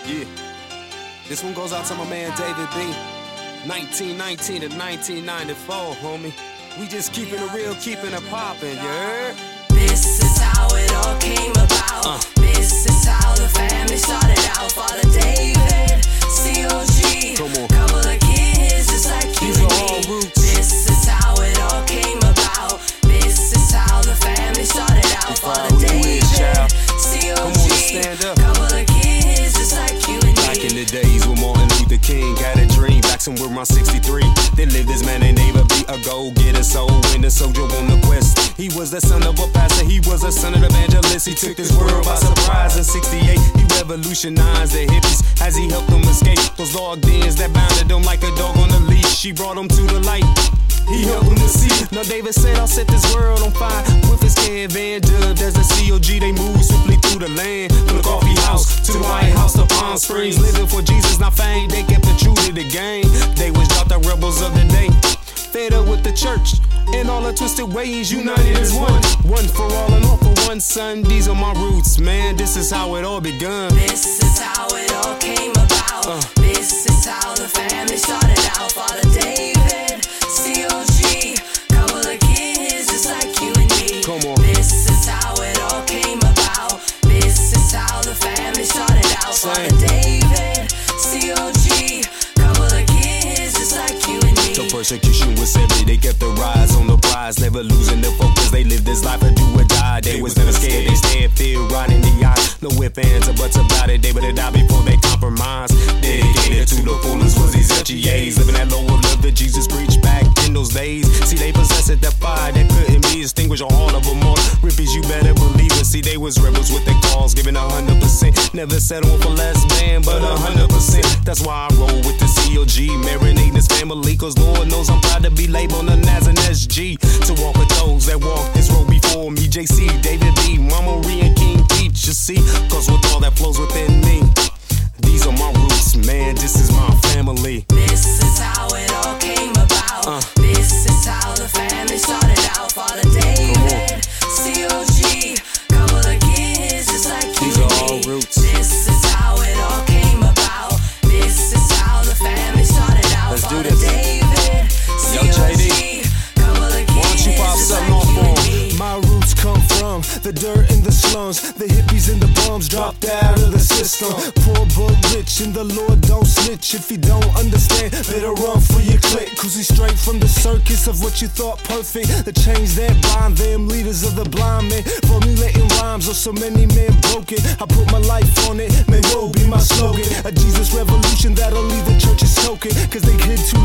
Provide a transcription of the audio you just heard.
Yeah. This one goes out to my man David B. 1919 to 1994, homie. We just keeping it real, keeping it poppin', you heard? This is how it all came about. This is how the family started out. Father David, COG, Come on. couple of kids just like you These and are me. all roots. This is how it all came about. This is how the family started out. It's all Father who you is, child. David, Come on, COG, stand up. couple of kids just like you and me. Back in the days when Martin Luther King had a dream, back somewhere around 63, there lived this man named David B, a go-getter, soul winner, soldier on the quest. He was the son of a pastor, he was a son of the evangelist. He took this world by surprise in 68. He revolutionized the hippies as he helped them escape those logged ins that bounded them like a dog on a leash. She brought them to the light. He helped them to see. Now David said, I'll set this world on fire. With his caravan dubbed as a COG, they moved swiftly through the land. From the coffee house to the White House to Palm Springs. Living for Jesus, not fame. They kept the truth to the game. They was dropped the rebels of the day. Fed up with the church and all the twisted ways, united as one. One for all and all for one, son. These are my roots, man. This is how it all begun. This is how it all came about. This is how the family started out. Father David, COG, couple of kids just like you and me. Come on. This is how it all came about. This is how the family started out. Father David, COG, couple of kids just like you and me. So persecution was heavy, they kept the rise on the prize, never losing their focus. They lived this life to do or die. They was never scared, they stared fear right in the eye. No ifs, ands, or buts about it. They would have died before they compromised. Dedicated to the fullest was these LGAs, living that lower love that Jesus preached back in those days. See, they possessed that fire that couldn't be extinguished. A heart of a martyr. Rippies, you better believe it. See, they was rebels with their cause, giving 100%. Never settled for less, man, but 100%. That's why I roll with the COG, marinating this family, cause Lord knows I'm proud to be labeled as an SG. To walk with those that walk this road before me. JC, David B, Mama Marie, and King Peach, you see, cause with all that flows within me, these are my roots, man, this is my family. This is how it all came about. This is how the family started out. Father David, COG, couple of kids just like you These and are all me. roots. This is how it all came about. This is how the family started out. Let's do Father this. David, Yo, COG, JD, couple of kids why don't you pop just something like off you for and 'em? me. My roots come from the dirt in the slums. The hippies and the bums dropped out of the system. Poor but rich and the Lord don't snitch. If you don't understand, better run for your clique. Cause we straight from the circus of what you thought perfect. The chains that bind them, leaders of the blind men. Formulating rhymes of so many men broken. I put my life on it, may woe be my slogan. A Jesus revolution that'll leave the churches choking. Cause they hid too